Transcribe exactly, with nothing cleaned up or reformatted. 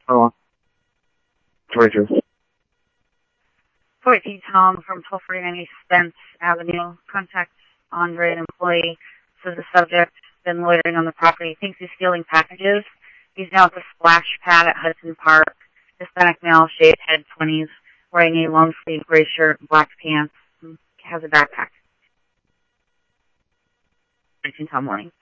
Oh, twenty-two. fourteen Tom from twelve forty-nine East Spence Avenue. Contact Andre, an employee. Says the subject been loitering on the property. Thinks he's stealing packages. He's now at the splash pad at Hudson Park. Hispanic male, shaved head, twenties, wearing a long sleeve gray shirt, black pants, and has a backpack. fourteen Tom morning.